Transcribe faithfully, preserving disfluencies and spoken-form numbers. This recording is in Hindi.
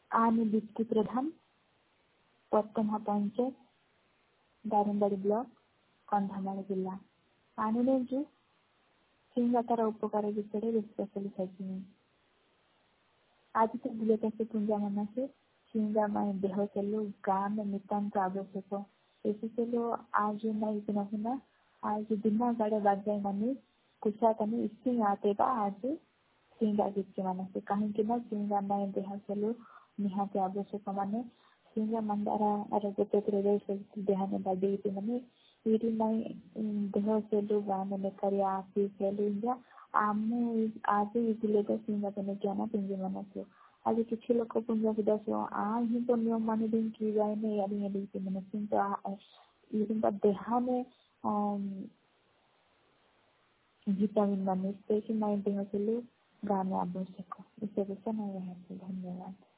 आने दीप्ति प्रधान पत्तमा पंचायत दारिंगबाड़ी ब्लॉक कंधमाल जिला आने जो सिंगा तार उपकार विषय विश्वास लिखाई आज तो बुलेट से पुंजा मना से सिंगा माय देह चलो गाँव में नितांत आवश्यक ऐसे चलो आज नहीं सुना सुना आज दिना गाड़े बाजाय मानी कुछ तनी इससे आते बा आज सिंगा जिसके माने से कहीं कि ना सिंगा माय देह चलो निहाते आवश्यक माने सिंगा मंदारा आरोग्य प्रतिरोधक शक्ति देह में बाड़ी थी माने इरी माय देह चलो गाँव में करिया आती चलो इंजा आमु आज इतने तो सिंगा तने क्या ना पिंजे मना से आज किसी लोग को पुंजा के दस आ ही तो नियम माने दिन की जाए नहीं यार ये दिन मैंने सिंह तो इरी का देह में विटामिन माने से कि मैं देह चलो गाँव में आवश्यक इसे वैसा नहीं है धन्यवाद।